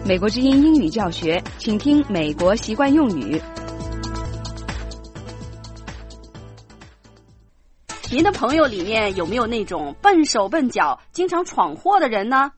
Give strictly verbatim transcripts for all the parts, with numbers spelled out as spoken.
美国之音英语教学，请听美国习惯用语。 您的朋友里面有没有那种笨手笨脚、经常闯祸的人呢？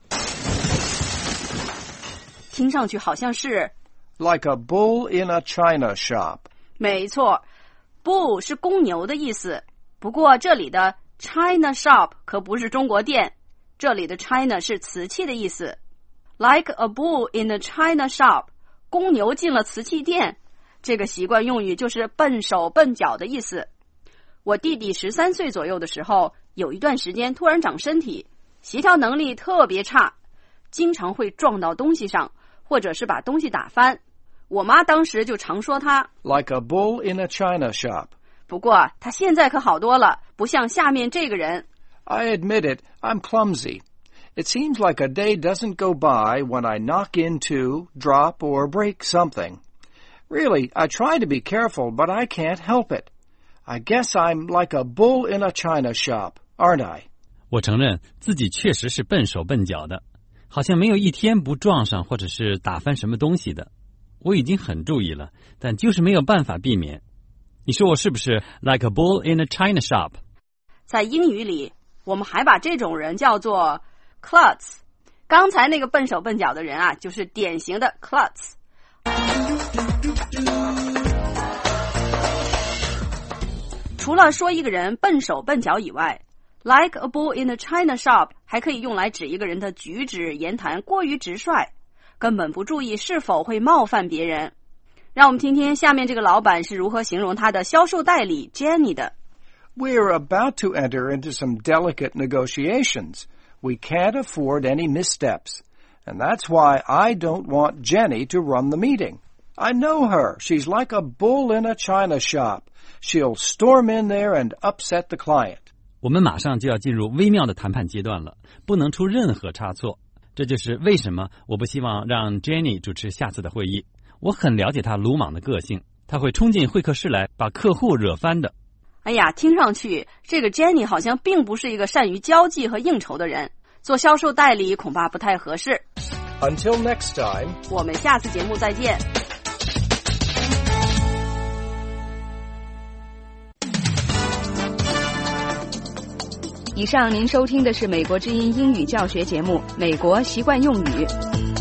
听上去好像是 Like a bull in a china shop. 没错， bull 是公牛的意思。不过这里的 china shop 可不是中国店，这里的 china 是瓷器的意思。Like a bull in a china shop， 公牛进了瓷器店，这个习惯用语就是笨手笨脚的意思。我弟弟十三岁左右的时候，有一段时间突然长身体，协调能力特别差，经常会撞到东西上，或者是把东西打翻。我妈当时就常说他 Like a bull in a china shop. 不过他现在可好多了，不像下面这个人。 I admit it, I'm clumsy. It seems like a day doesn't go by when I knock into, drop, or break something. Really, I try to be careful, but I can't help it. I guess I'm like a bull in a china shop, aren't I? 我承认自己确实是笨手笨脚的，好像没有一天不撞上或者是打翻什么东西的。我已经很注意了，但就是没有办法避免。你说我是不是 like a bull in a china shop？ 在英语里，我们还把这种人叫做 klutz。 刚才那个笨手笨脚的人啊，就是典型的 klutz。 除了说一个人笨手笨脚以外， like a bull in a china shop 还可以用来指一个人的举止言谈过于直率，根本不注意是否会冒犯别人。让我们听听下面这个老板是如何形容他的销售代理 Jenny 的。 We're about to enter into some delicate negotiations. We can't afford any missteps. And that's why I don't want Jenny to run the meeting. I know her. She's like a bull in a china shop. She'll storm in there and upset the client. 我们马上就要进入微妙的谈判阶段了，不能出任何差错。这就是为什么我不希望让 Jenny 主持下次的会议。我很了解她鲁莽的个性，她会冲进会客室来把客户惹翻的。 哎呀，听上去这个 Jenny 好像并不是一个善于交际和应酬的人，做销售代理恐怕不太合适。 Until next time, 我们下次节目再见。 以上您收听的是美国之音英语教学节目《美国习惯用语》。